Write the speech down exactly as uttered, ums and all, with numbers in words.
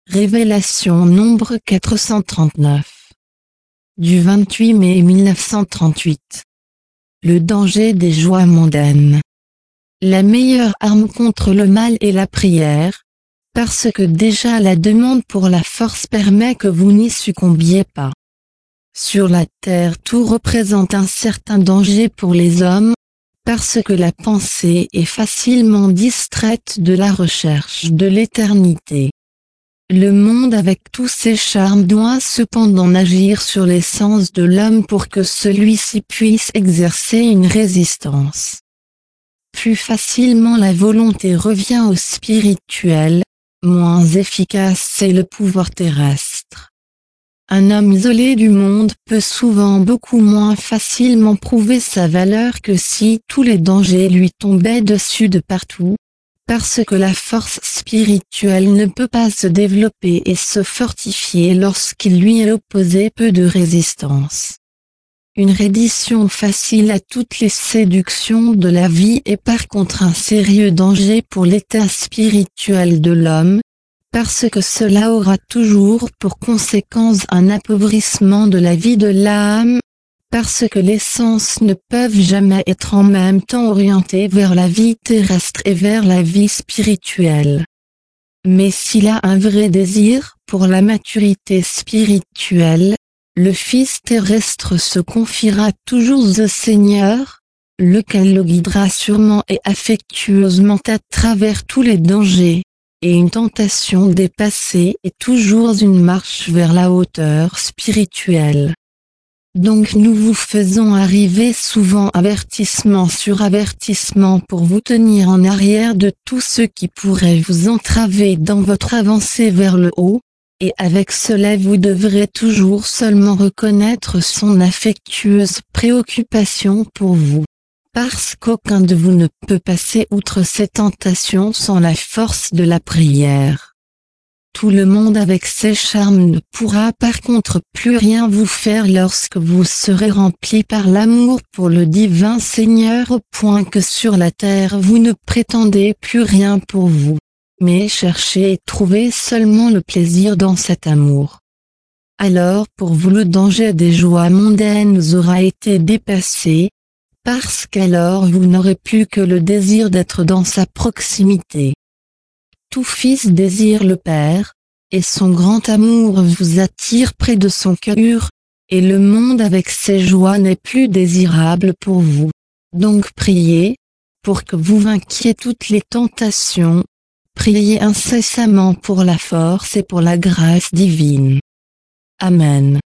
Révélation nombre quatre cent trente-neuf. Du vingt-huit mai mille neuf cent trente-huit. Le danger des joies mondaines. La meilleure arme contre le mal est la prière, parce que déjà la demande pour la force permet que vous n'y succombiez pas. Sur la terre tout représente un certain danger pour les hommes, parce que la pensée est facilement distraite de la recherche de l'éternité. Le monde avec tous ses charmes doit cependant agir sur les sens de l'homme pour que celui-ci puisse exercer une résistance. Plus facilement la volonté revient au spirituel, moins efficace est le pouvoir terrestre. Un homme isolé du monde peut souvent beaucoup moins facilement prouver sa valeur que si tous les dangers lui tombaient dessus de partout, parce que la force spirituelle ne peut pas se développer et se fortifier lorsqu'il lui est opposé peu de résistance. Une reddition facile à toutes les séductions de la vie est par contre un sérieux danger pour l'état spirituel de l'homme, parce que cela aura toujours pour conséquence un appauvrissement de la vie de l'âme, parce que les sens ne peuvent jamais être en même temps orientés vers la vie terrestre et vers la vie spirituelle. Mais s'il a un vrai désir pour la maturité spirituelle, le Fils terrestre se confiera toujours au Seigneur, lequel le guidera sûrement et affectueusement à travers tous les dangers, et une tentation dépassée est toujours une marche vers la hauteur spirituelle. Donc nous vous faisons arriver souvent avertissement sur avertissement pour vous tenir en arrière de tout ce qui pourrait vous entraver dans votre avancée vers le haut, et avec cela vous devrez toujours seulement reconnaître son affectueuse préoccupation pour vous. Parce qu'aucun de vous ne peut passer outre ces tentations sans la force de la prière. Tout le monde avec ses charmes ne pourra par contre plus rien vous faire lorsque vous serez rempli par l'amour pour le divin Seigneur au point que sur la terre vous ne prétendez plus rien pour vous, mais cherchez et trouvez seulement le plaisir dans cet amour. Alors pour vous le danger des joies mondaines aura été dépassé, parce qu'alors vous n'aurez plus que le désir d'être dans sa proximité. Tout fils désire le Père, et son grand amour vous attire près de son cœur, et le monde avec ses joies n'est plus désirable pour vous. Donc priez, pour que vous vainquiez toutes les tentations, priez incessamment pour la force et pour la grâce divine. Amen.